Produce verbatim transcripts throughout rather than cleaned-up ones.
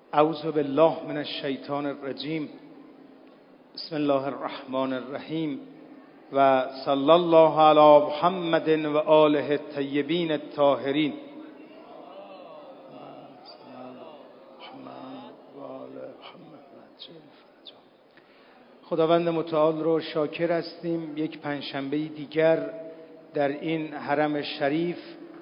اعوذ بالله من الشیطان الرجیم. بسم الله الرحمن الرحیم و صلی الله علی محمد و آله الطیبین الطاهرین. خداوند متعال رو شاکر هستیم. یک پنجشنبه دیگر در این حرم شریف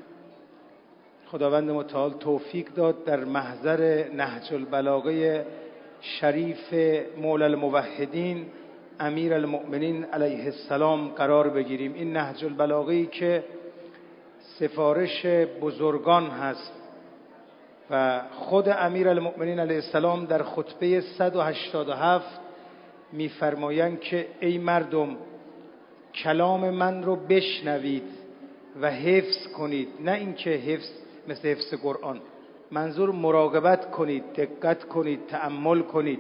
خداوند متعال توفیق داد در محضر نهج البلاغه شریف مولا الموحدین امیر المؤمنین علیه السلام قرار بگیریم. این نهج البلاغه‌ای که سفارش بزرگان هست و خود امیر المؤمنین علیه السلام در خطبه صد و هشتاد و هفت می‌فرمایند که ای مردم، کلام من رو بشنوید و حفظ کنید. نه اینکه حفظ مثل حفظ قرآن، منظور مراقبت کنید، دقت کنید، تأمل کنید.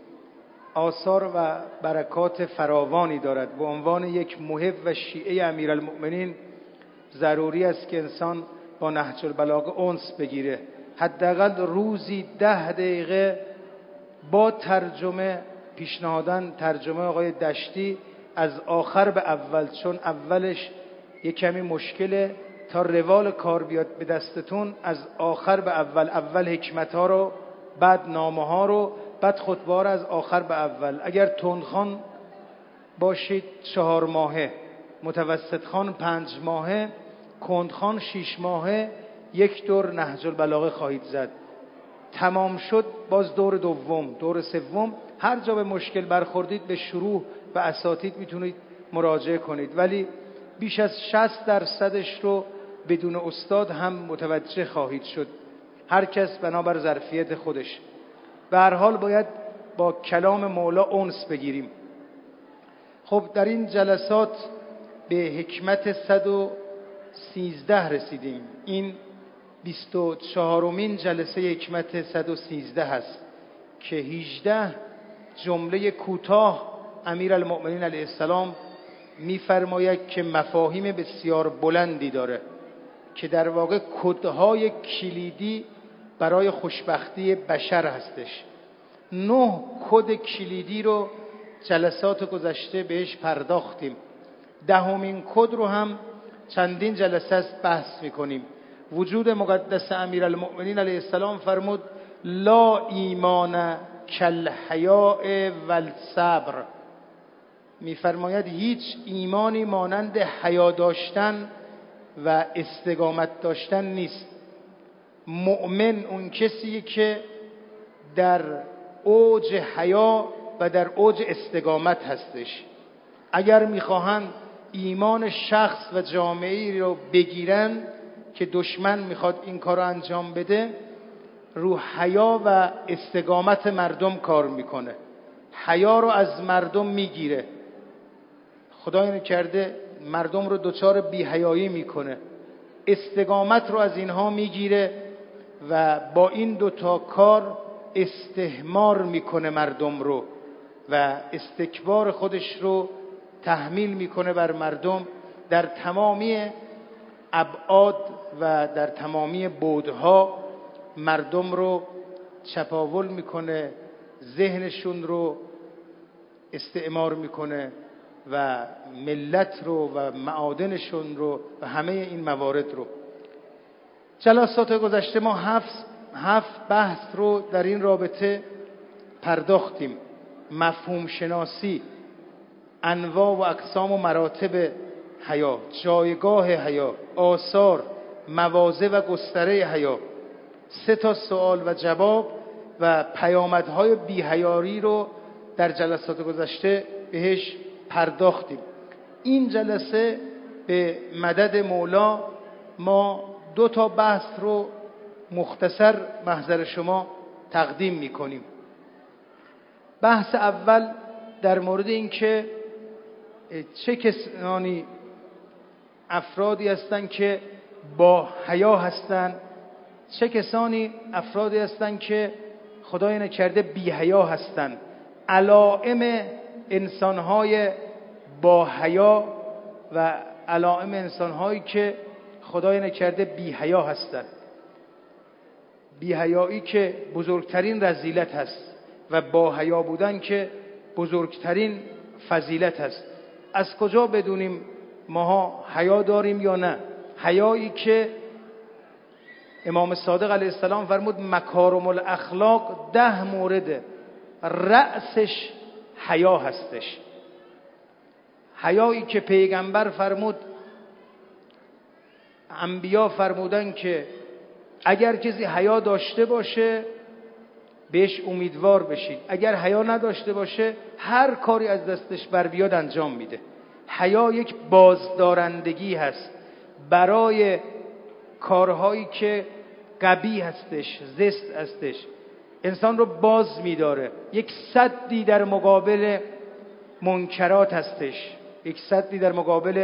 آثار و برکات فراوانی دارد. به عنوان یک محب و شیعه امیرالمؤمنین ضروری است که انسان با نهج البلاغه انس بگیره. حداقل روزی ده دقیقه با ترجمه، پیشنهاداً ترجمه آقای دشتی از آخر به اول، چون اولش یک کمی مشکله، تا روال کار بیاد به دستتون از آخر به اول، اول حکمت ها رو، بعد نامه ها رو، بعد خطبه ها رو از آخر به اول. اگر تندخوان باشید چهار ماهه، متوسط خوان پنج ماهه، کندخوان شیش ماهه یک دور نهج البلاغه خواهید زد. تمام شد باز دور دوم، دور سوم. هر جا به مشکل برخوردید به شروع و اساتید میتونید مراجعه کنید، ولی بیش از شصت درصدش رو بدون استاد هم متوجه خواهید شد، هر کس بنابر ظرفیت خودش. به هر حال باید با کلام مولا انس بگیریم. خب در این جلسات به حکمت صد و سیزده رسیدیم. این بیست و چهارمین جلسه حکمت صد و سیزده هست که هجده جمله کوتاه امیرالمؤمنین علیه السلام می‌فرماید که مفاهیم بسیار بلندی داره که در واقع کدهای کلیدی برای خوشبختی بشر هستش. نه کد کلیدی رو جلسات گذشته بهش پرداختیم. دهمین کد رو هم چندین جلسه است بحث می‌کنیم. وجود مقدس امیرالمؤمنین علیه السلام فرمود لا ایمان کالحیاء والصبر. می‌فرماید هیچ ایمانی مانند حیا داشتن و استقامت داشتن نیست. مؤمن اون کسیه که در اوج حیا و در اوج استقامت هستش. اگر میخواهند ایمان شخص و جامعه‌ای رو بگیرن که دشمن میخواد این کار رو انجام بده، رو حیا و استقامت مردم کار میکنه. حیا رو از مردم میگیره. خدای نکرده مردم رو دچار بی‌حیایی میکنه. استقامت رو از اینها میگیره و با این دوتا کار استحمار میکنه مردم رو و استکبار خودش رو تحمیل میکنه بر مردم. در تمامی ابعاد و در تمامی بعدها مردم رو چپاول میکنه، ذهنشون رو استعمار میکنه و ملت رو و معادنشون رو و همه این موارد رو. جلسات گذشته ما هفت هفت بحث رو در این رابطه پرداختیم. مفهوم شناسی، انواع و اقسام و مراتب حیا، جایگاه حیا، آثار، مواضع و گستره حیا، سه تا سوال و جواب و پیامدهای بی‌حیایی رو در جلسات گذشته بهش پرداختیم. این جلسه به مدد مولا ما دو تا بحث رو مختصر محضر شما تقدیم میکنیم. بحث اول در مورد این که چه کسانی افرادی هستند که با حیا هستند، چه کسانی افرادی هستند که خدای نکرده بی حیا هستند. علائم انسانهای با حیا و علائم انسانهایی که خدای نکرده بی حیا هستند. بی‌حیایی که بزرگترین رذیلت هست و با حیا بودن که بزرگترین فضیلت هست. از کجا بدونیم ماها حیا داریم یا نه؟ حیایی که امام صادق علیه السلام فرمود مکارم الاخلاق ده مورد رأسش حیا هستش. حیایی که پیغمبر فرمود، انبیا فرمودن که اگر کسی حیا داشته باشه بهش امیدوار بشید، اگر حیا نداشته باشه هر کاری از دستش بر بیاد انجام میده. حیا یک بازدارندگی هست برای کارهایی که قبیح هستش، زشت هستش، انسان رو باز میداره. یک سدی در مقابل منکرات هستش، یک سدی در مقابل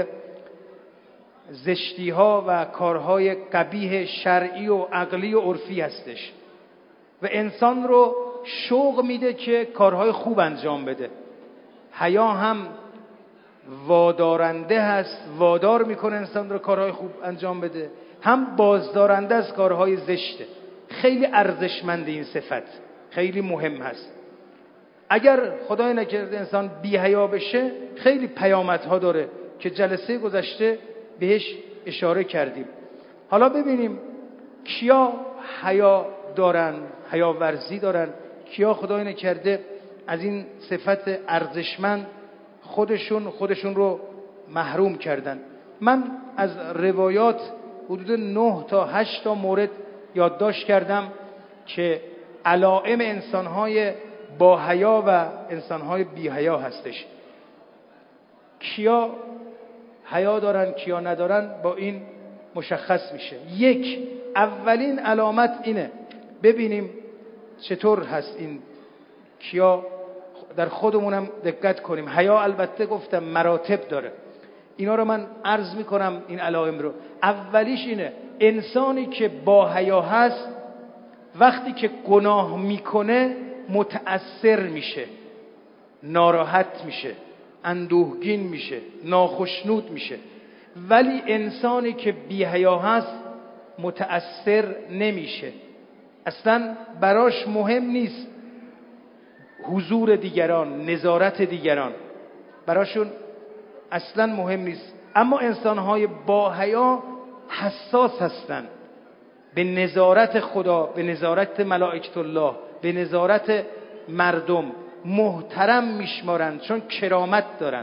زشتی ها و کارهای قبیح شرعی و عقلی و عرفی هستش و انسان رو شوق میده که کارهای خوب انجام بده. حیا هم وادارنده هست، وادار میکنه انسان رو کارهای خوب انجام بده، هم بازدارنده از کارهای زشته. خیلی ارزشمند این صفت، خیلی مهم هست. اگر خدای نکرده انسان بی حیا بشه خیلی پیامدها داره که جلسه گذشته بهش اشاره کردیم. حالا ببینیم کیا حیا دارن، حیا ورزی دارن، کیا خدای نکرده از این صفت ارزشمند خودشون خودشون رو محروم کردن. من از روایات حدود نه تا هشت تا مورد یادداشت کردم که علائم انسانهای با حیا و انسانهای بی حیا هستش. کیا حیا دارن کیا ندارن با این مشخص میشه. یک، اولین علامت اینه، ببینیم چطور هست این کیا، در خودمونم دقت کنیم. حیا البته گفتم مراتب داره، اینا رو من عرض میکنم این علائم رو. اولیش اینه، انسانی که با حیا هست وقتی که گناه میکنه متأثر میشه، ناراحت میشه، اندوهگین میشه، ناخشنود میشه. ولی انسانی که بی حیا هست متأثر نمیشه، اصلا براش مهم نیست حضور دیگران، نظارت دیگران، براشون اصلا مهم نیست. اما انسانهای با حیا حساس هستن به نظارت خدا، به نظارت ملائکت الله، به نظارت مردم، محترم میشمارن چون کرامت دارن.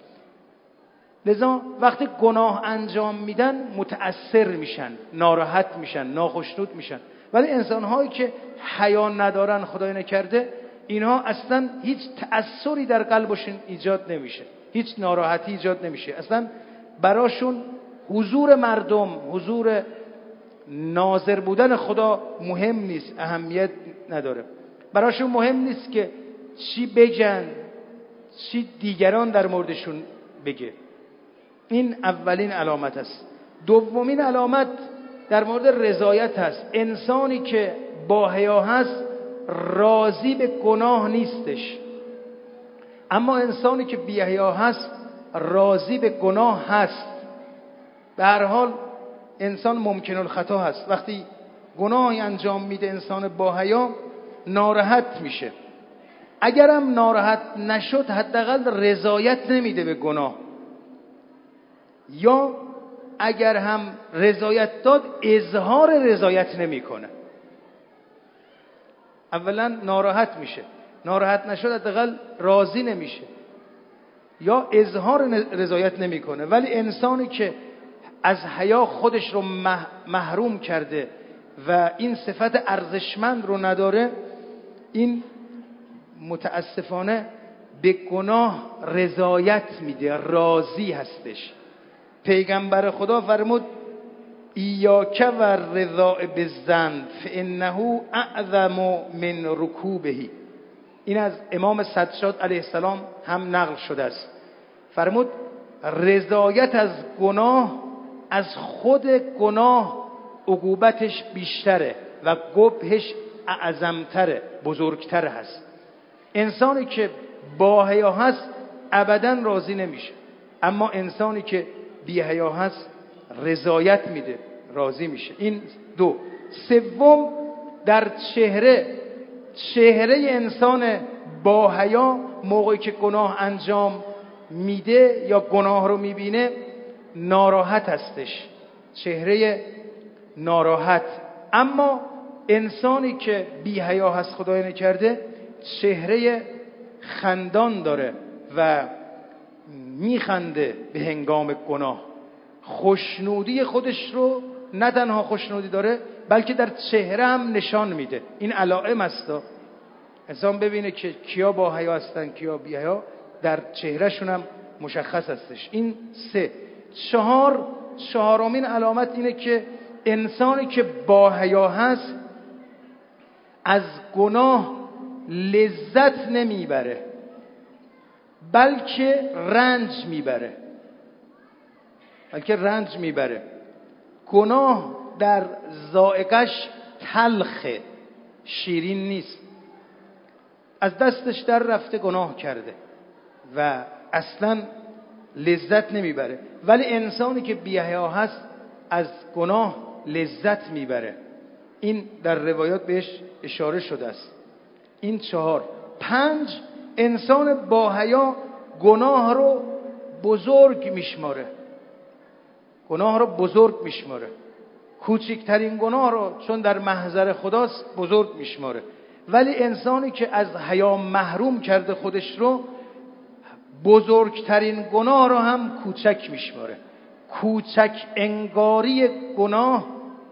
لذا وقتی گناه انجام میدن متأثر میشن، ناراحت میشن، ناخشنود میشن. ولی انسانهایی که حیا ندارن خدای نکرده، اینها اصلا هیچ تأثری در قلبشون ایجاد نمیشه، هیچ ناراحتی ایجاد نمیشه، اصلا براشون حضور مردم، حضور ناظر بودن خدا مهم نیست، اهمیت نداره. براشون مهم نیست که چی بگن، چی دیگران در موردشون بگه. این اولین علامت است. دومین علامت در مورد رضایت هست. انسانی که با حیا هست راضی به گناه نیستش، اما انسانی که بی حیا هست راضی به گناه هست. به هر حال انسان ممکن الخطا هست، وقتی گناهی انجام میده انسان با حیا ناراحت میشه. اگرم ناراحت نشد حداقل رضایت نمیده به گناه، یا اگر هم رضایت داد اظهار رضایت نمیکنه. اولا ناراحت میشه، ناراحت نشد حداقل راضی نمیشه یا اظهار رضایت نمیکنه. ولی انسانی که از حیا خودش رو محروم کرده و این صفت ارزشمند رو نداره، این متاسفانه به گناه رضایت میده، راضی هستش. پیغمبر خدا فرمود ایاک و رضا بالذنب فانه اعظم من رکوبه. این از امام صدشاد علیه السلام هم نقل شده است. فرمود رضایت از گناه از خود گناه عقوبتش بیشتره و قبحش اعظمتره، بزرگتر هست. انسانی که با حیا هست ابدا راضی نمیشه، اما انسانی که بی حیا هست رضایت میده، راضی میشه. این دو. سوم در چهره چهره انسان با حیا موقعی که گناه انجام میده یا گناه رو میبینه ناراحت هستش، چهره ناراحت. اما انسانی که بی حیا هست، خدای نکرده، چهره خندان داره و میخنده به هنگام گناه. خوشنودی خودش رو نه تنها خوشنودی داره بلکه در چهره هم نشان میده. این علائم است. انسان ببینه که کیا با حیا هستن کیا بی حیا، در چهرهشون هم مشخص هستش. این سه. چهار چهارمین علامت اینه که انسانی که با حیا هست از گناه لذت نمیبره بلکه رنج میبره بلکه رنج میبره. گناه در ذائقه‌اش تلخه، شیرین نیست. از دستش در رفته گناه کرده و اصلا لذت نمیبره. ولی انسانی که بی‌حیا هست از گناه لذت میبره. این در روایات بهش اشاره شده است. این چهار. پنج، انسان با حیا گناه رو بزرگ میشماره. گناه رو بزرگ میشماره. کوچکترین گناه رو چون در محضر خداست بزرگ میشماره. ولی انسانی که از حیا محروم کرده خودش رو، بزرگترین گناه رو هم کوچک میشماره. کوچک انگاری گناه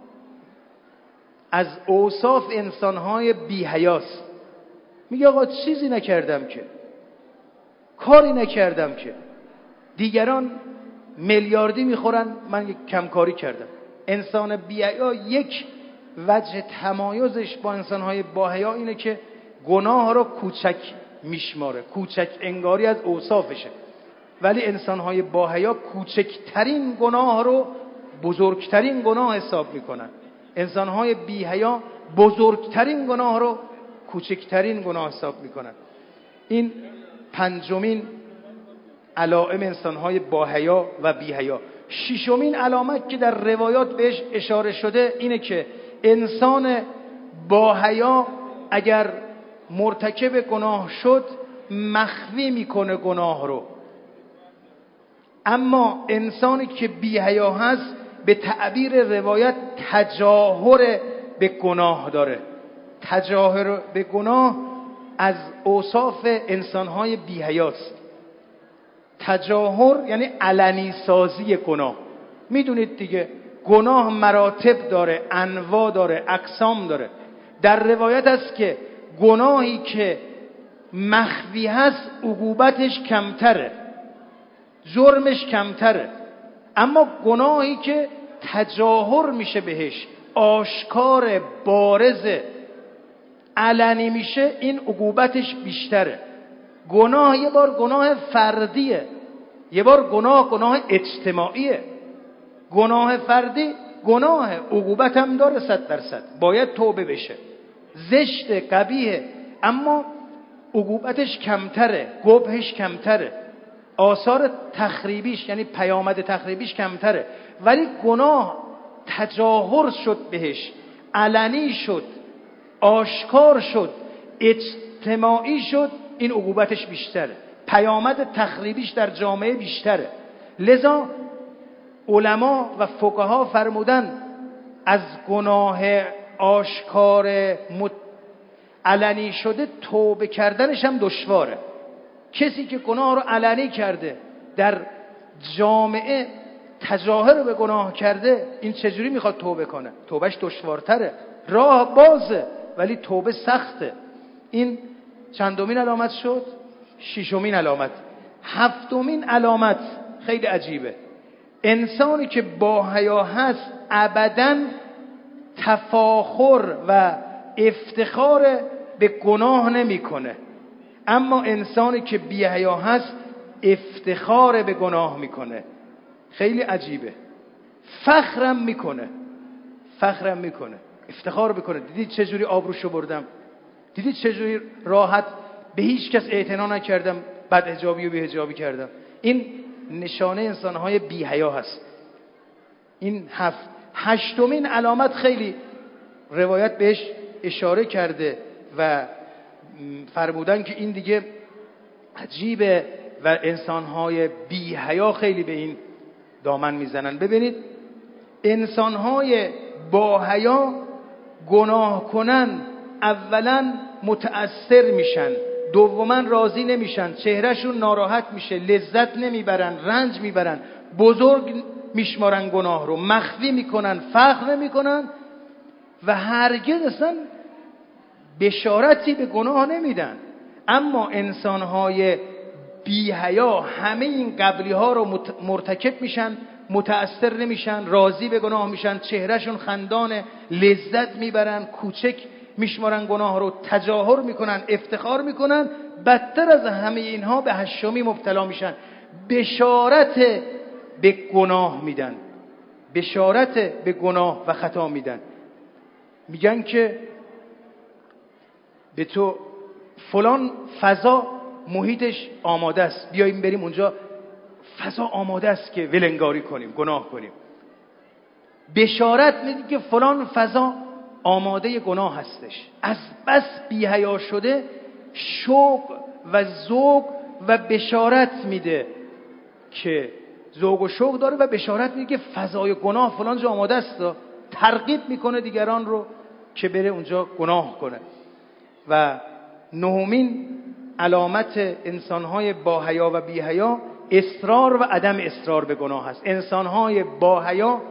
از اوصاف انسانهای بی حیاست. میگه آقا چیزی نکردم که، کاری نکردم که، دیگران میلیاردی میخورن من یک کمکاری کردم. انسان بی حیا یک وجه تمایزش با انسانهای با حیا اینه که گناه رو کوچک میشماره، کوچک انگاری از اوصافشه. ولی انسانهای با حیا کوچکترین گناه رو بزرگترین گناه حساب میکنن. انسانهای بی حیا بزرگترین گناه رو کوچکترین گناه حساب میکنن. این پنجمین علائم انسانهای با حیا و بی حیا. ششمین علامت که در روایات بهش اشاره شده اینه که انسان با حیا اگر مرتکب گناه شد مخفی میکنه گناه رو. اما انسانی که بی حیا هست به تعبیر روایت تجاهر به گناه داره. تجاهر به گناه از اوصاف انسانهای بی حیاست. تجاهر یعنی علنی سازی گناه. میدونید دیگه گناه مراتب داره، انواع داره، اقسام داره. در روایت است که گناهی که مخفی هست عقوبتش کمتره، جرمش کمتره. اما گناهی که تجاهر میشه بهش، آشکار، بارز، علنی میشه، این عقوبتش بیشتره. گناه یه بار گناه فردیه، یه بار گناه گناه اجتماعیه. گناه فردی گناه، عقوبت هم داره صد درصد، باید توبه بشه، زشت، قبیحه، اما عقوبتش کمتره، قبحش کمتره، آثار تخریبیش یعنی پیامد تخریبیش کمتره. ولی گناه تجاهر شد بهش، علنی شد، آشکار شد، اجتماعی شد، این عقوبتش بیشتره، پیامد تخریبیش در جامعه بیشتره. لذا علما و فقها فرمودن از گناه آشکار علنی شده توبه کردنش هم دشواره. کسی که گناه رو علنی کرده، در جامعه تظاهر به گناه کرده، این چجوری میخواد توبه کنه؟ توبهش دشوارتره، راه بازه ولی توبه سخته. این چندمین علامت شد؟ ششمین علامت. هفتمین علامت خیلی عجیبه. انسانی که با حیا هست ابداً تفاخر و افتخار به گناه نمیکنه. اما انسانی که بی حیا هست افتخار به گناه میکنه. خیلی عجیبه. فخرم میکنه، فخرم میکنه، افتخار میکنه. دیدید چجوری آبروشو بردم؟ دیدید چجوری راحت به هیچ کس اعتنا نکردم، بد حجابی و بی حجابی کردم؟ این نشانه انسانهای بی حیا هست. این هفت. هشتمین علامت خیلی روایت بهش اشاره کرده و فرمودن که این دیگه عجیبه و انسانهای بی حیا خیلی به این دامن میزنن. ببینید انسانهای با حیا گناه کنن اولا متأثر میشن، دوما راضی نمیشن، چهرهشون ناراحت میشه، لذت نمیبرن، رنج میبرن، بزرگ میشمارن گناه رو، مخفی میکنن، فخر نمیکنن و هرگز اصلا بشارتی به گناه نمیدن. اما انسانهای بی حیا همه این قبلی ها رو مرتکب میشن، متأثر نمیشن، راضی به گناه میشن، چهرهشون خندانه، لذت میبرن، کوچک میشمارن گناه رو، تجاهر میکنن، افتخار میکنن. بدتر از همه اینها به هشمی مبتلا میشن، بشارت به گناه میدن، بشارت به گناه و خطا میدن. میگن که به تو فلان فضا محیطش آماده است، بیاییم بریم اونجا، فضا آماده است که ولنگاری کنیم، گناه کنیم. بشارت میدی که فلان فضا آماده گناه هستش. از بس بی‌حیا شده شوق و ذوق و بشارت میده که ذوق و شوق داره و بشارت میده که فضای گناه فلان جا آماده است. ترغیب میکنه دیگران رو که بره اونجا گناه کنه. و نهمین علامت انسانهای با حیا و بی حیا اصرار و عدم اصرار به گناه است. انسانهای با حیا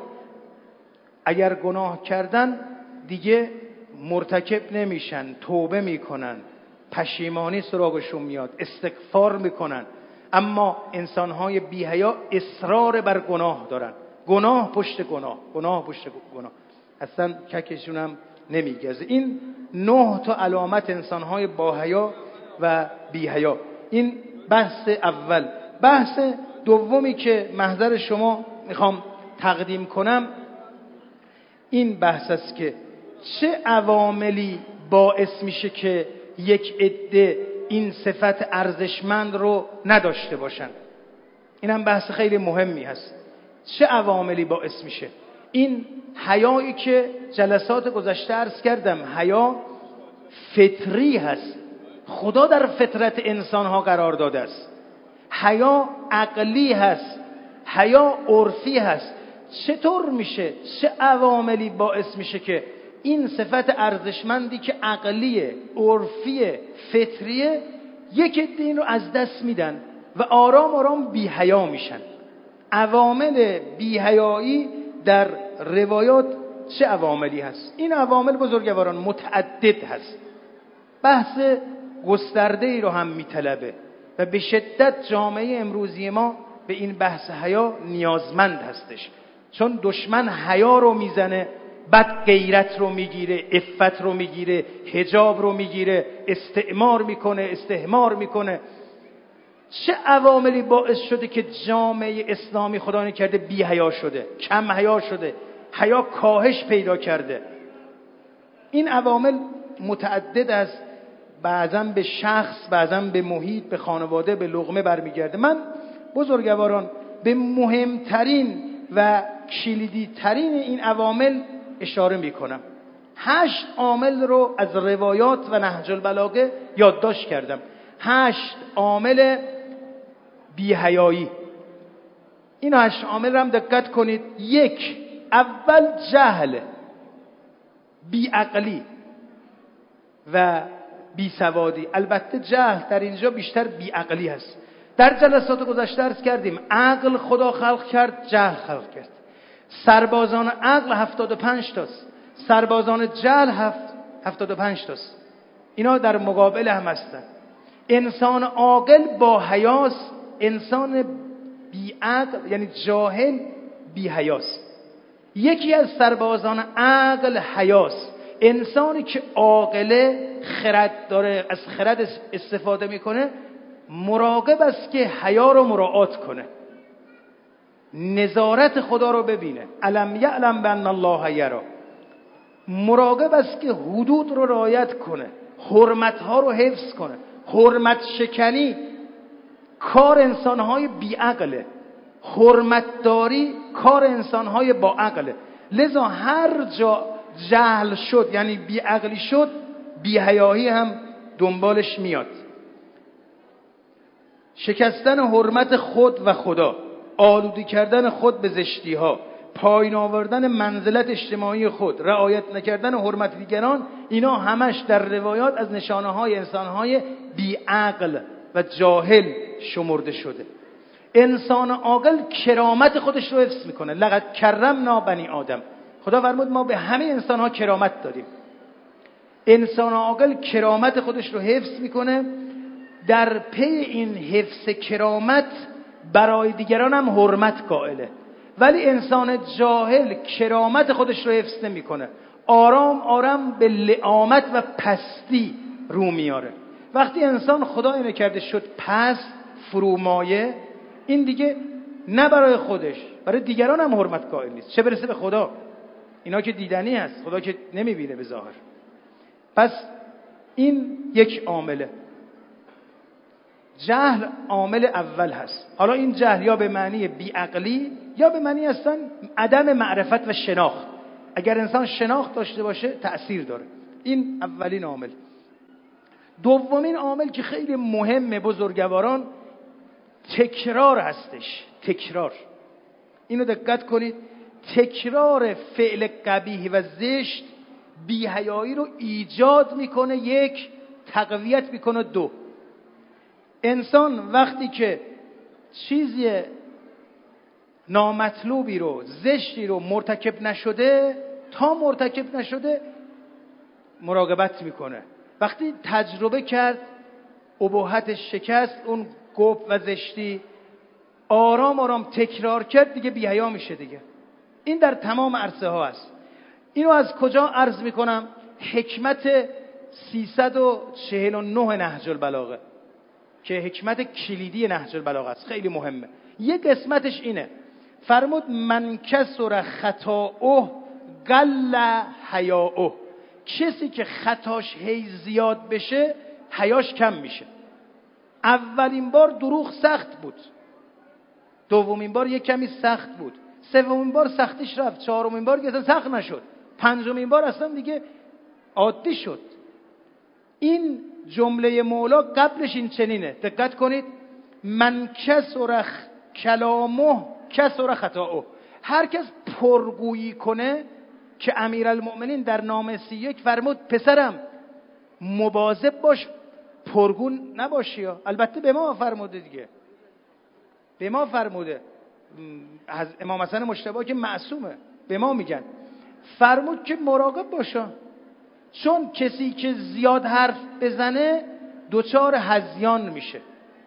اگر گناه کردن دیگه مرتکب نمیشن، توبه میکنن، پشیمانی سراغشون میاد، استغفار میکنن. اما انسانهای بی حیا اصرار بر گناه دارن، گناه پشت گناه، گناه پشت گناه، اصلا ککشون هم نمیگزه. این نه تا علامت انسانهای با حیا و بی حیا. این بحث اول. بحث دومی که محضر شما میخوام تقدیم کنم این بحث است که چه عواملی باعث میشه که یک عده این صفت ارزشمند رو نداشته باشن. این هم بحث خیلی مهمی هست. چه عواملی باعث میشه؟ این حیایی که جلسات گذشته عرض کردم، حیا فطری هست، خدا در فطرت انسان ها قرار داده است. حیا عقلی هست، حیا عرفی هست. چطور میشه؟ چه عواملی باعث میشه که این صفت ارزشمندی که عقلیه، عرفیه، فطریه، یک عده این رو از دست میدن و آرام آرام بی حیا میشن؟ عوامل بی حیایی در روایات چه عواملی هست؟ این عوامل بزرگواران متعدد هست، بحث گسترده ای رو هم میطلبه و به شدت جامعه امروزی ما به این بحث حیا نیازمند هستش. چون دشمن حیا رو میزنه، بعد غیرت رو میگیره، عفت رو میگیره، حجاب رو میگیره، استعمار میکنه، استهمار میکنه. چه عواملی باعث شده که جامعه اسلامی خدا نکرده بی حیا شده، کم حیا شده، حیا کاهش پیدا کرده؟ این عوامل متعدد است، بعضا به شخص، بعضا به محیط، به خانواده، به لقمه برمیگرده. من بزرگواران به مهمترین و کلیدی ترین این عوامل اشاره میکنم. هشت عامل رو از روایات و نهج البلاغه یادداشت کردم. هشت عامل بی‌حیایی. این هشت عامل رو هم دقت کنید. یک، اول جهل، بیعقلی و بیسوادی. البته جهل در اینجا بیشتر بیعقلی هست. در جلسات گذشته عرض کردیم عقل خدا خلق کرد، جهل خلق کرد. سربازان عقل هفتاد و پنج تاست، سربازان جهل هفت هفتاد و پنج تاست. اینا در مقابل هم هستن. انسان عاقل با حیاست، انسان بیعقل یعنی جاهل بی حیاست. یکی از سربازان عقل حیاست. انسانی که عاقله، خرد داره، از خرد استفاده میکنه، مراقب است که حیا رو مراعات کنه، نظارت خدا رو ببینه. الم یعلم بان الله یری. مراقب است که حدود رو رعایت کنه، حرمت ها رو حفظ کنه. حرمت شکنی کار انسانهای بیعقله، حرمت داری کار انسانهای با عقله. لذا هر جا جهل شد یعنی بیعقلی شد، بی‌حیایی هم دنبالش میاد. شکستن حرمت خود و خدا، آلوده کردن خود به زشتی ها، پایین آوردن منزلت اجتماعی خود، رعایت نکردن حرمت دیگران، اینا همش در روایات از نشانه های انسان های بیعقل و جاهل شمرده شده. انسان عاقل کرامت خودش رو حفظ میکنه. لقد کرمنا بنی آدم، خدا فرمود ما به همه انسان ها کرامت داریم. انسان عاقل کرامت خودش رو حفظ میکنه، در پی این حفظ کرامت برای دیگران هم حرمت قائله. ولی انسان جاهل کرامت خودش رو حفظ نمیکنه، آرام آرام به لعامت و پستی رو میاره. وقتی انسان خدا اینو کرده شد پست فرومایه، این دیگه نه برای خودش برای دیگران هم حرمت قائل نیست، چه برسه به خدا. اینا که دیدنی هست، خدا که نمیبینه به ظاهر. پس این یک عامله. جهل عامل اول هست. حالا این جهل یا به معنی بیعقلی یا به معنی اصلا عدم معرفت و شناخت. اگر انسان شناخت داشته باشه تأثیر داره. این اولین عامل. دومین عامل که خیلی مهمه بزرگواران، تکرار هستش. تکرار، اینو دقت کنید، تکرار فعل قبیح و زشت بی‌حیایی رو ایجاد میکنه، یک، تقویت میکنه، دو. انسان وقتی که چیزی نامطلوبی رو، زشتی رو مرتکب نشده، تا مرتکب نشده مراقبت میکنه. وقتی تجربه کرد، اباحتش شکست، اون گوپ و زشتی، آرام آرام تکرار کرد، دیگه بی‌حیا میشه دیگه. این در تمام عرصه ها است. اینو از کجا عرض میکنم؟ حکمت سیصد و چهل و نه نهج البلاغه که حکمت کلیدی نهج البلاغه است، خیلی مهمه. یک قسمتش اینه، فرمود من کسر خطاؤه قل حیاؤه. کسی که خطاش هی زیاد بشه حیاش کم میشه. اولین بار دروغ سخت بود، دومین بار یک کمی سخت بود، سومین بار سختیش رفت، چهارمین بار که اصلا سخت نشد، پنجمین بار اصلا دیگه عادی شد. این جمله مولا قبلش این چنینه، دقت کنید، من کسر کلامه کسر خطاؤه. هر کس پرگویی کنه، که امیرالمؤمنین در نامه سی یک فرمود پسرم مواظب باش پرگو نباشی. البته به ما فرموده دیگه، به ما فرموده، از امام حسن مجتبی که معصومه به ما میگن، فرمود که مراقب باشا، چون کسی که زیاد حرف بزنه دوچار هذیان میشه.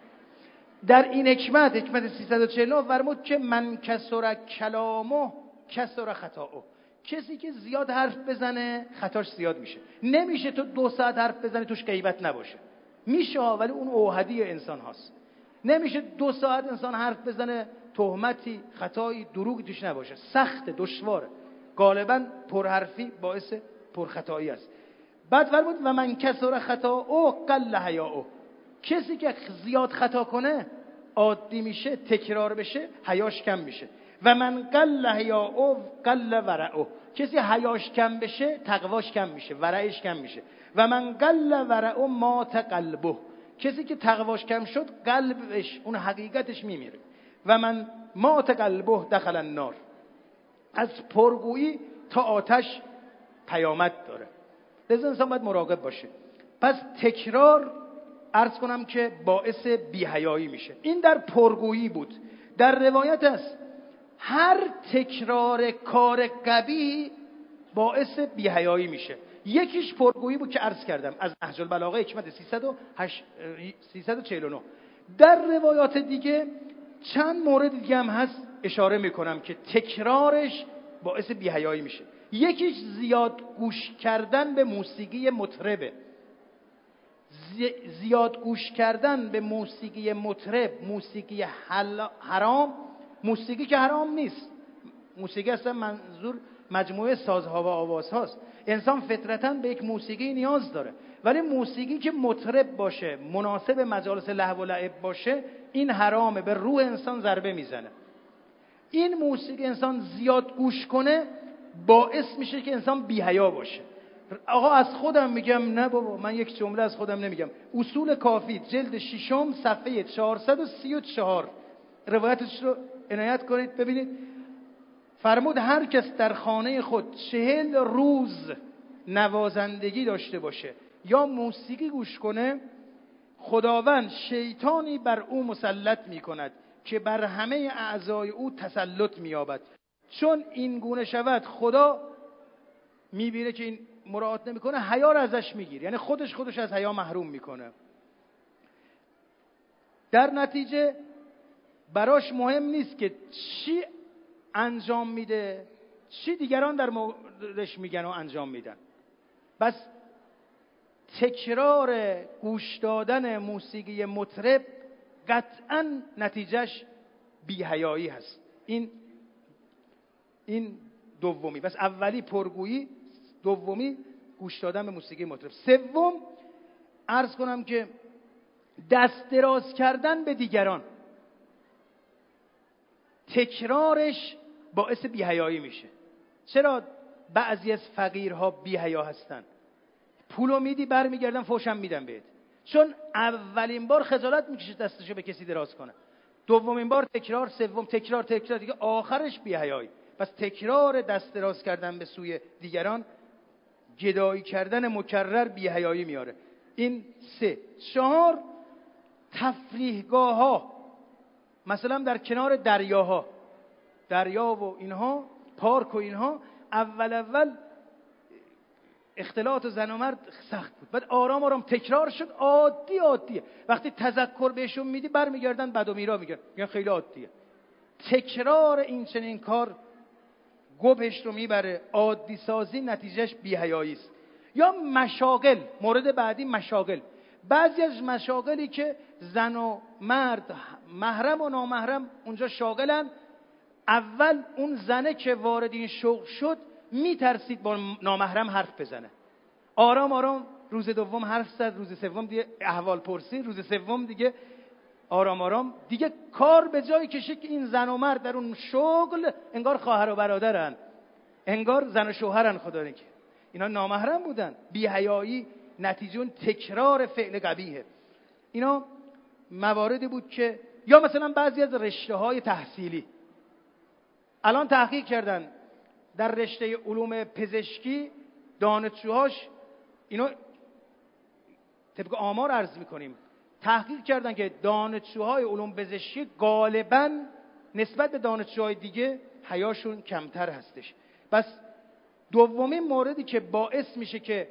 در این حکمت، حکمت سیصد و چهل و نه، فرمود که من کسر کلامه کسر خطاؤه. کسی که زیاد حرف بزنه خطاش زیاد میشه. نمیشه تو دو ساعت حرف بزنی توش غیبت نباشه، میشه ولی اون اوحدی انسان هاست. نمیشه دو ساعت انسان حرف بزنه تهمتی، خطایی، دروغی توش نباشه، سخت، دشواره. غالبا پرحرفی باعث پرخطایی است. بعد فرمود و من کسر خطاؤه قل حیاؤه. کسی که زیاد خطا کنه عادی میشه، تکرار بشه، حیاش کم میشه. و من قل حیاؤه قل ورعه. کسی حیاش کم بشه تقواش کم میشه، ورعش کم میشه. و من قل ورعه مات قلبه. کسی که تقواش کم شد قلبش، اون حقیقتش میمیره. و من مات قلبه دخل النار. از پرگویی تا آتش پیامد داره، لذا انسان باید مراقب باشه. پس تکرار عرض کنم که باعث بی‌حیایی میشه. این در پرگویی بود. در روایت است هر تکرار کار قبیح باعث بی‌حیایی میشه. یکیش پرگویی بود که عرض کردم از نهج البلاغه حکمت سیصد و چهل و نه. در روایات دیگه چند مورد دیگه هم هست اشاره میکنم که تکرارش باعث بی‌حیایی میشه. یکیش زیاد گوش کردن به موسیقی مطربه. زیاد گوش کردن به موسیقی مطرب، موسیقی حرام، موسیقی که حرام نیست، موسیقی اصلا منظور مجموعه سازها و آوازهاست. انسان فطرتاً به یک موسیقی نیاز داره، ولی موسیقی که مطرب باشه، مناسب مجالس لهو و لعب باشه، این حرامه، به روح انسان ضربه میزنه. این موسیقی انسان زیاد گوش کنه باعث میشه که انسان بی‌حیا باشه. آقا از خودم میگم، نه بابا من یک جمله از خودم نمیگم. اصول کافی جلد ششم صفحه چهارصد و سی و چهار روایتش رو عنایت کنید ببینید. فرمود هر کس در خانه خود چهل روز نوازندگی داشته باشه یا موسیقی گوش کنه، خداوند شیطانی بر او مسلط میکند که بر همه اعضای او تسلط مییابد. چون این گونه شود خدا میبینه که این مراعات نمیکنه، حیا رو ازش میگیره، یعنی خودش خودش از حیا محروم میکنه. در نتیجه براش مهم نیست که چی انجام میده، چی دیگران در موردش میگن و انجام میدن. بس تکرار گوش دادن موسیقی مطرب قطعاً نتیجهش بی‌حیایی هست. این این دومی. بس اولی پرگویی، دومی گوش دادن به موسیقی مطرب. سوم عرض کنم که دست دراز کردن به دیگران، تکرارش باعث بی‌حیایی میشه. چرا بعضی از فقیرها بی‌حیا هستن؟ پولو میدی برمیگردن فوشم میدن بهت، چون اولین بار خجالت میکشه دستشو به کسی دراز کنه، دومین بار تکرار، سوم تکرار تکرار دیگه آخرش بی‌حیایی. پس تکرار دست دراز کردن به سوی دیگران، گدایی کردن مکرر بی‌حیایی میاره. این سه. چهار، تفریحگاه ها، مثلا در کنار دریاها، دریا و اینها، پارک و اینها، اول اول اختلاط زن و مرد سخت بود، بعد آرام آرام تکرار شد، عادی عادیه. وقتی تذکر بهشون میدی برمیگردن بد و میرا میگن، میگن خیلی عادیه. تکرار این چنین کار گوبش رو میبره، عادی سازی نتیجهش بی‌حیایی است. یا مشاغل، مورد بعدی مشاغل. بعضی از مشاغلی که زن و مرد محرم و نامحرم اونجا شاغلن، اول اون زنه که وارد این شغل شد میترسید با نامحرم حرف بزنه، آرام آرام روز دوم حرف زد، روز سوم دیگه احوال پرسی، روز سوم دیگه آرام آرام دیگه کار به جایی کشه که این زن و مرد در اون شغل انگار خواهر و برادرن، انگار زن و شوهرن. خدا نگه اینا نامحرم بودن. بی‌حیایی نتیجه اون تکرار فعل قبیحه. اینا مواردی بود که، یا مثلا بعضی از رشته های تحصیلی الان تحقیق کردن در رشته علوم پزشکی، دانشجوهاش اینو طبق آمار عرض میکنیم، تحقیق کردن که دانشجوهای علوم پزشکی غالباً نسبت به دانشجوهای دیگه حیاشون کمتر هستش. پس دومین موردی که باعث میشه که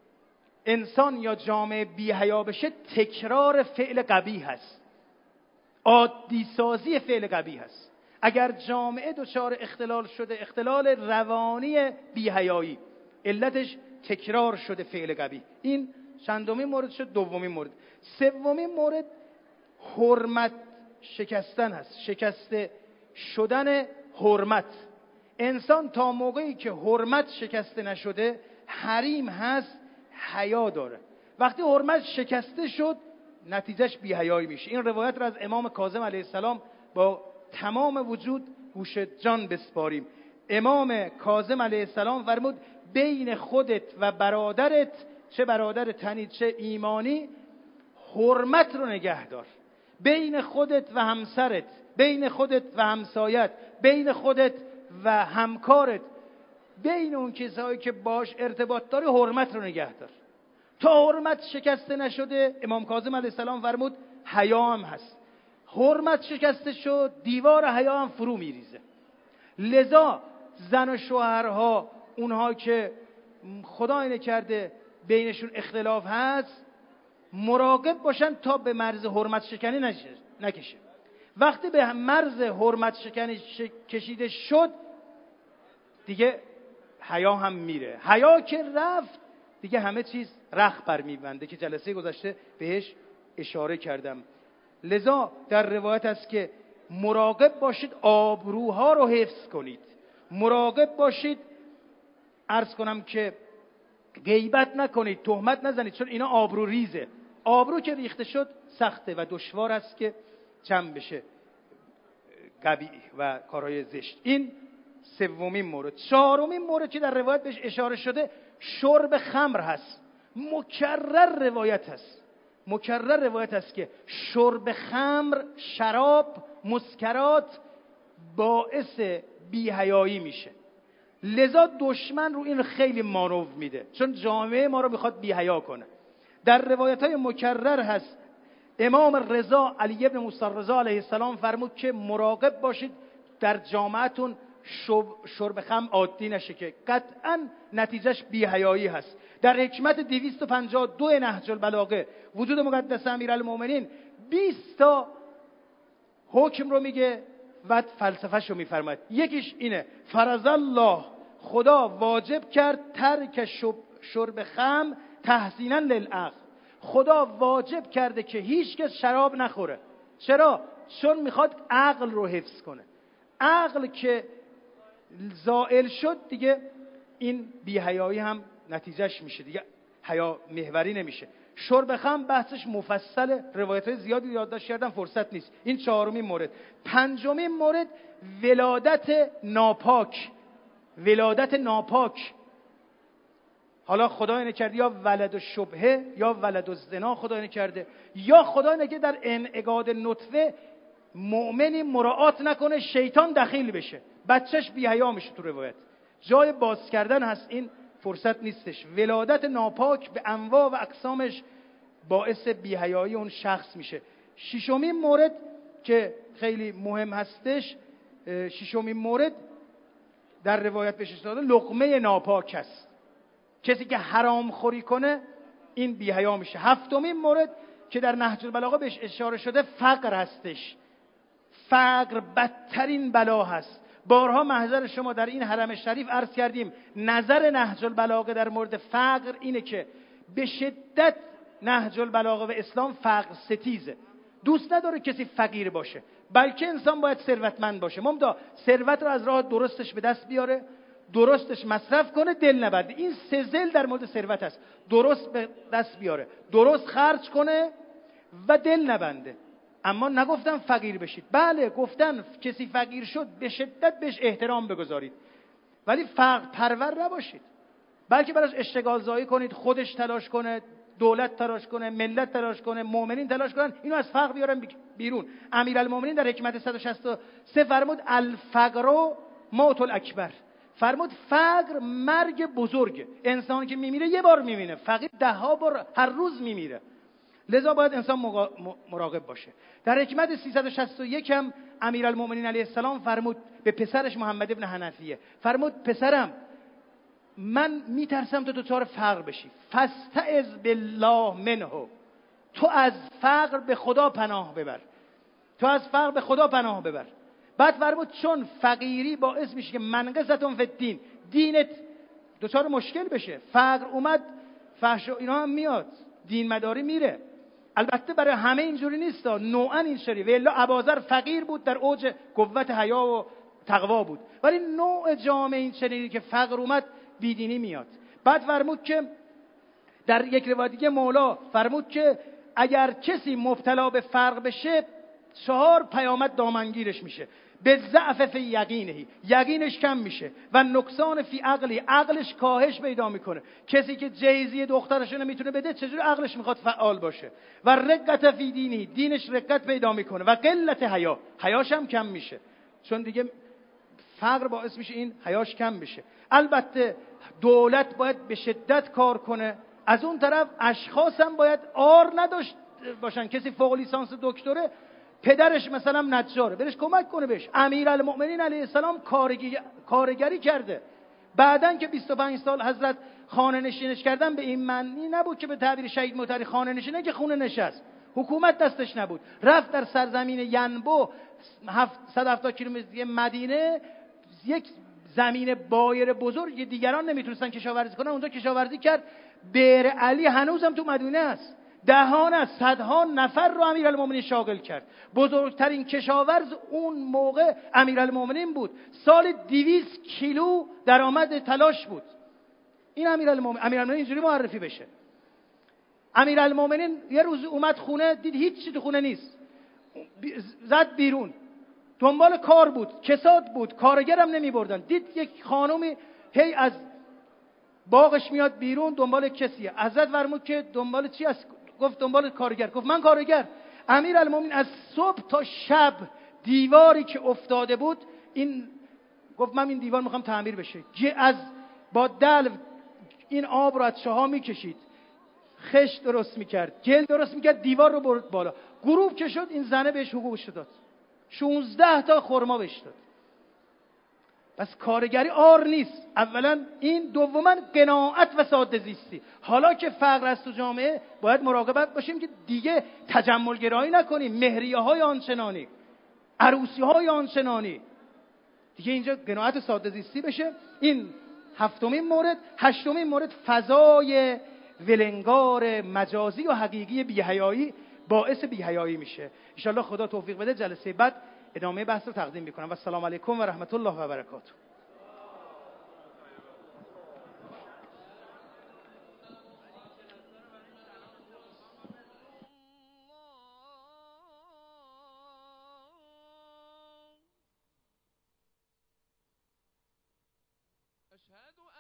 انسان یا جامعه بی‌حیا بشه تکرار فعل قبیح هست، عادی سازی فعل قبیح هست. اگر جامعه دچار اختلال شده، اختلال روانی بی‌حیایی، علتش تکرار شده فعل قبیح. این چندمین مورد شد. دومین مورد. سومین مورد حرمت شکستن هست، شکسته شدن حرمت. انسان تا موقعی که حرمت شکسته نشده، حریم هست، حیا داره. وقتی حرمت شکسته شد نتیجهش بی‌حیایی میشه. این روایت را از امام کاظم علیه السلام با تمام وجود گوش جان بسپاریم. امام کاظم علیه السلام فرمود بین خودت و برادرت، چه برادر تنی چه ایمانی، حرمت رو نگه دار. بین خودت و همسرت، بین خودت و همسایت، بین خودت و همکارت، بین اون کسایی که باش ارتباط داری حرمت رو نگه دار. تا حرمت شکسته نشده، امام کاظم علیه السلام فرمود حیا هم هست. حرمت شکسته شد دیوار حیا هم فرو میریزه. لذا زن و شوهرها، اونها که خدا نکرده بینشون اختلاف هست، مراقب باشن تا به مرز حرمت شکنی نکشه. وقتی به مرز حرمت شکنی کشیده شد دیگه حیا هم میره. حیا که رفت دیگه همه چیز رخ بر میبنده که جلسه گذشته بهش اشاره کردم. لذا در روایت است که مراقب باشید آبروها رو حفظ کنید، مراقب باشید عرض کنم که غیبت نکنید، تهمت نزنید، چون اینا آبرو ریزه. آبرو که ریخته شد سخته و دشوار است که جمع بشه قبیح و کارهای زشت. این سومین مورد. چهارمین مورد که در روایت بهش اشاره شده شرب خمر هست. مکرر روایت هست مکرر روایت هست که شرب خمر، شراب، مسکرات باعث بی‌حیایی میشه. لذا دشمن رو این خیلی مانور میده، چون جامعه ما رو میخواد بی‌حیا کنه. در روایت های مکرر هست امام رضا علی ابن موسی رضا علیه السلام فرمود که مراقب باشید در جامعتون شرب خمر عادی نشه که قطعا نتیجهش بی‌حیایی هست. در حکمت دویست و پنجاه و دو نهج البلاغه وجود مقدس امیرالمومنین بیست تا حکم رو میگه و فلسفه‌شو میفرماید. یکیش اینه فرض الله، خدا واجب کرد ترک شرب خمر تحسینا للعقل. خدا واجب کرده که هیچ کس شراب نخوره. چرا؟ چون میخواد عقل رو حفظ کنه. عقل که زائل شد دیگه این بی‌حیایی هم نتیجهش میشه، دیگه حیا محوری نمیشه. شرب خمر بحثش مفصل، روایت‌های زیادی یادداشت کردم، فرصت نیست. این چهارمین مورد. پنجمین مورد ولادت ناپاک. ولادت ناپاک، حالا خدا اینه کرده یا ولد و شبهه یا ولد و زنا خدا اینه کرده، یا خدا اینه که در انعقاد نطفه مؤمنی مراعات نکنه شیطان دخیل بشه، بچهش بی‌حیا میشه. تو روایت جای باز کردن هست، این فرصت نیستش. ولادت ناپاک به انواع و اقسامش باعث بی‌حیایی اون شخص میشه. ششمین مورد که خیلی مهم هستش، ششمین مورد در روایت بهش داده لقمه ناپاک است. کسی که حرام خوری کنه این بی‌حیا میشه. هفتمین مورد که در نهج البلاغه بهش اشاره شده فقر هستش. فقر بدترین بلا هست. بارها محضر شما در این حرم شریف عرض کردیم نظر نهج البلاغه در مورد فقر اینه که به شدت نهج البلاغه و اسلام فقر ستیزه. دوست نداره کسی فقیر باشه، بلکه انسان باید ثروتمند باشه. ممدا ثروت رو از راه درستش به دست بیاره، درستش مصرف کنه، دل نبنده. این سه ضلع در مورد ثروت هست. درست به دست بیاره، درست خرج کنه و دل نبنده. اما نگفتن فقیر بشید. بله گفتن کسی فقیر شد به شدت بهش احترام بگذارید، ولی فقر پرور نباشید، بلکه براش اشتغال زایی کنید، خودش تلاش کنه، دولت تلاش کنه، ملت تلاش کنه، مؤمنین تلاش کنن اینو از فقر بیارن بیرون. امیرالمومنین در حکمت صد و شصت و سه فرمود الفقر موت الاکبر. فرمود فقر مرگ بزرگه. انسانی که میمیره یه بار میمیره، فقیر ده ها بار هر روز میمیره. لذا باید انسان مراقب باشه. در حکمت سیصد و شصت و یک هم امیرالمومنین علیه السلام فرمود به پسرش محمد ابن حنفیه، فرمود پسرم من میترسم تو دچار فقر بشی، فاستعذ بالله منه. تو از فقر به خدا پناه ببر، تو از فقر به خدا پناه ببر. بعد فرمود چون فقیری باعث میشه که منقصتون فی الدین، دینت دچار مشکل بشه. فقر اومد فحش و اینا هم میاد، دین مداری میره. البته برای همه اینجوری نیست، نوعا این شری. و الا ابوذر فقیر بود، در اوج قوت حیا و تقوا بود، ولی نوع جامعه این شری که فقر اومد بیدینی میاد. بعد فرمود که در یک روایت دیگه مولا فرمود که اگر کسی مبتلا به فقر بشه چهار پیامد دامنگیرش میشه. به ضعف فی یقینه، یقینش کم میشه، و نقصان فی عقلی، عقلش کاهش پیدا میکنه. کسی که جیزی دخترش نمیتونه بده چجوری عقلش میخواد فعال باشه. و رقت فی دینی، دینش رقت پیدا میکنه. و قلت حیا، حیاش هم کم میشه، چون دیگه فقر باعث میشه این حیاش کم بشه. البته دولت باید به شدت کار کنه، از اون طرف اشخاص هم باید آر نداشت باشن. کسی فوق لیسانس دکتره، پدرش مثلا نجاره، برش کمک کنه بهش. امیرالمؤمنین علیه السلام کارگی... کارگری کرده. بعدن که بیست و پنج سال حضرت خانه نشینش کردن به این معنی نبود که به تعبیر شهید مطهری خانه نشینه که خونه نشست، حکومت دستش نبود. رفت در سرزمین ینبو صد و هفتاد کیلومتر مدینه، یک زمین بایر بزرگ دیگران نمیتونستن کشاورزی کنن، اونجا کشاورزی کرد. بئر علی هنوزم تو مدینه است، دهان از صدها نفر رو امیرالمومنین شاغل کرد. بزرگترین کشاورز اون موقع امیرالمومنین بود. سال دویست کیلو درآمد تلاش بود. این امیرالمومنین امیرالمومنین اینجوری معرفی بشه. امیرالمومنین یه روز اومد خونه، دید هیچ چیز تو خونه نیست، زد بیرون. دنبال کار بود، کساد بود، کارگرم نمی بردن. دید یک خانومی هی از باغش میاد بیرون دنبال کسیه. حضرت فرمود که دنبال چی است؟ گفت دنبال کارگر. گفت من کارگر. امیرالمومنین از صبح تا شب دیواری که افتاده بود، این گفت من این دیوار میخوام تعمیر بشه. از با دلو این آب رو از چاها میکشید، خش درست میکرد، گل درست میکرد، دیوار رو برد بالا. غروب که شد این زنه بهش حقوقش داد. شانزده تا خرما بهش داد. پس کارگری آر نیست. اولا این، دوما قناعت و ساده زیستی. حالا که فقر است تو جامعه باید مراقبت باشیم که دیگه تجمل گرایی نکنیم، مهریه های آنچنانی، عروسی های آنچنانی. دیگه اینجا قناعت و ساده زیستی بشه. این هفتمین مورد. هشتمین مورد فضای ولنگار مجازی و حقیقی بی‌حیایی باعث بی‌حیایی میشه. ان شاء الله خدا توفیق بده. جلسه بعد ادامه بحث رو تقدیم میکنم و السلام علیکم و رحمت الله و برکاته. أشهد